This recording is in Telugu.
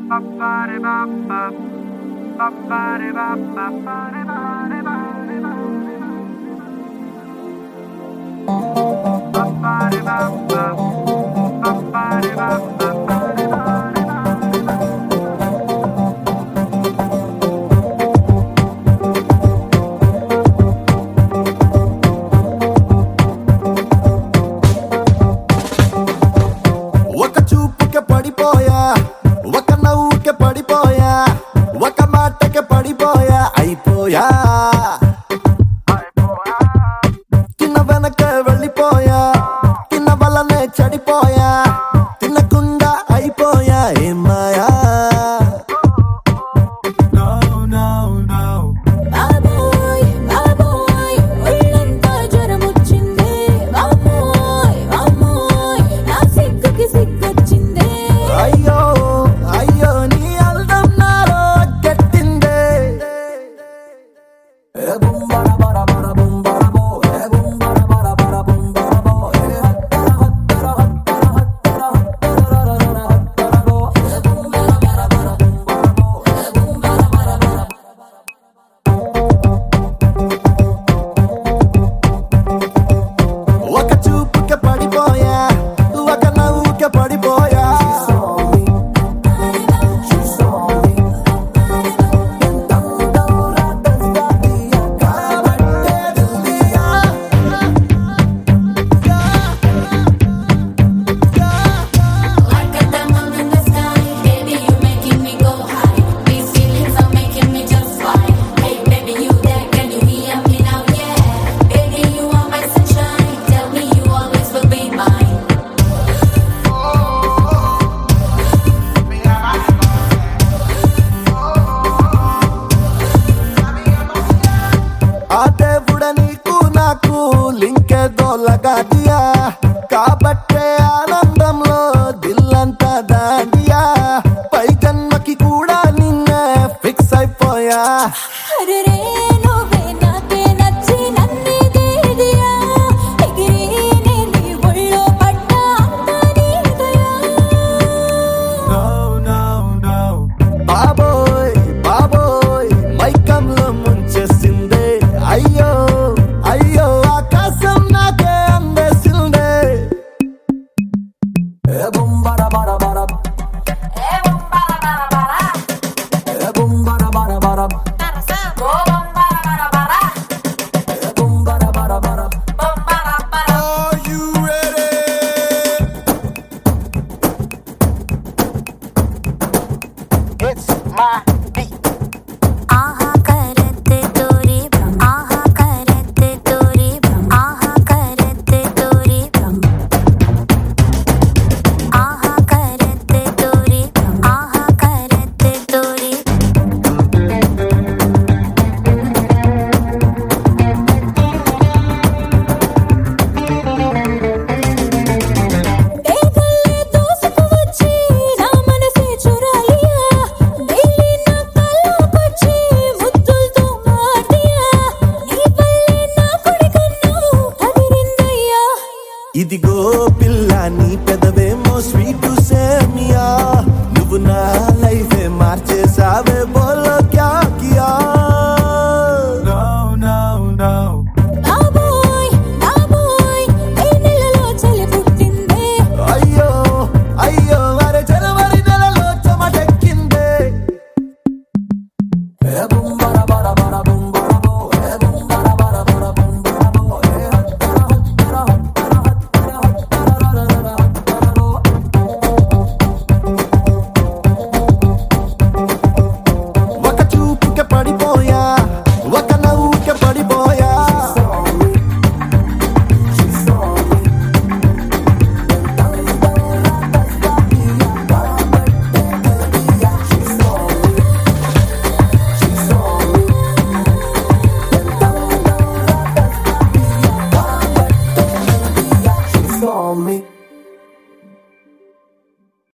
ఒక చూపుకే పడిపోయా, ఒక నవ్వుకే పడిపోయా, ఒక మాటకే పడిపోయా, అయిపోయా. తిన్న వెనకే వెళ్ళిపోయా, తిన్న వల్లనే చెడిపోయా, తినకుండా అయిపోయా, ఏమాయా. బాబోయ్ బాబోయ్ ఒళ్ళంతా జ్వరమొచ్చిందే, బాబోయ్ బాబోయ్ నా సిగ్గుకి సిగ్గొచ్చిందే. అయ్యో అయ్యో నీ అల్దం నాలో గట్టిందే. ఏ బుంబర బర బర బుంబర బో, ఏ బుంబర బర బర బుంబర బో, ఏ హత్తర హత్తర హత్తర హత్తర హత్తర రర హత్తర బో, ఏ బుంబర బర బర బుంబర బో, ఏ బుంబర బర బర. ఒక చూపుకే పడిపోయా, ఒక నవ్వుకే పడిపోయా. Like a diamond in the sky, baby you making me go high. These feelings are making me just fly. Hey baby you there, can you hear me now? Yeah, baby you are my sunshine. Tell me you always will be mine. ఆ దేవుడ నీకు నాకు లింకేదో లగాదియా, కాబట్టే ఆనందంలో దిల్లంతా దాండియా. పై జన్మకి కూడా నిన్నే ఫిక్స్ అయిపోయా. అరే రే నువ్వే నాకే నచ్చి నన్నిదియా, ఎగిరి నేను నీ ఒళ్ళో పడ్డా అంతా నీదయా. బాబోయ్ బాబోయ్ మైకంలో ముంచేసిందే, అయ్యో అయ్యో ఆకాశం నాకే అందేసిందే. ఏ బుంబర బర బర, ఏ బొంబాల బర బర, ఏ బుంబర బర బర, తరసా ఓ బొంబాల బర బర, ఏ బుంబర బర బర. బొంబాల బర. Are you ready? It's my